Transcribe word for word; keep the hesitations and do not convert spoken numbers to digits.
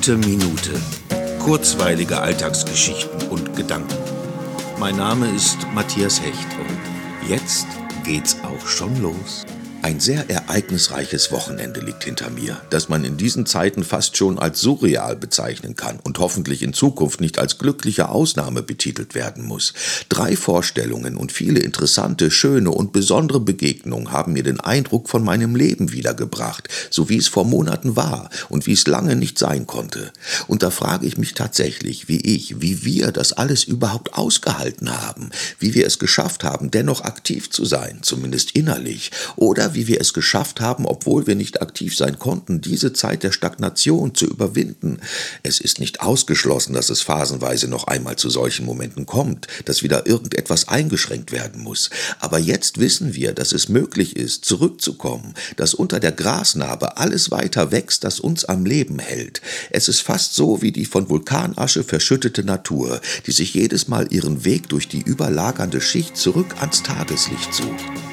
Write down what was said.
Gute Minute. Kurzweilige Alltagsgeschichten und Gedanken. Mein Name ist Matthias Hecht und jetzt geht's auch schon los. Ein sehr ereignisreiches Wochenende liegt hinter mir, das man in diesen Zeiten fast schon als surreal bezeichnen kann und hoffentlich in Zukunft nicht als glückliche Ausnahme betitelt werden muss. Drei Vorstellungen und viele interessante, schöne und besondere Begegnungen haben mir den Eindruck von meinem Leben wiedergebracht, so wie es vor Monaten war und wie es lange nicht sein konnte. Und da frage ich mich tatsächlich, wie ich, wie wir das alles überhaupt ausgehalten haben, wie wir es geschafft haben, dennoch aktiv zu sein, zumindest innerlich, oder wie wir es geschafft haben, obwohl wir nicht aktiv sein konnten, diese Zeit der Stagnation zu überwinden. Es ist nicht ausgeschlossen, dass es phasenweise noch einmal zu solchen Momenten kommt, dass wieder irgendetwas eingeschränkt werden muss. Aber jetzt wissen wir, dass es möglich ist, zurückzukommen, dass unter der Grasnarbe alles weiter wächst, das uns am Leben hält. Es ist fast so wie die von Vulkanasche verschüttete Natur, die sich jedes Mal ihren Weg durch die überlagernde Schicht zurück ans Tageslicht sucht.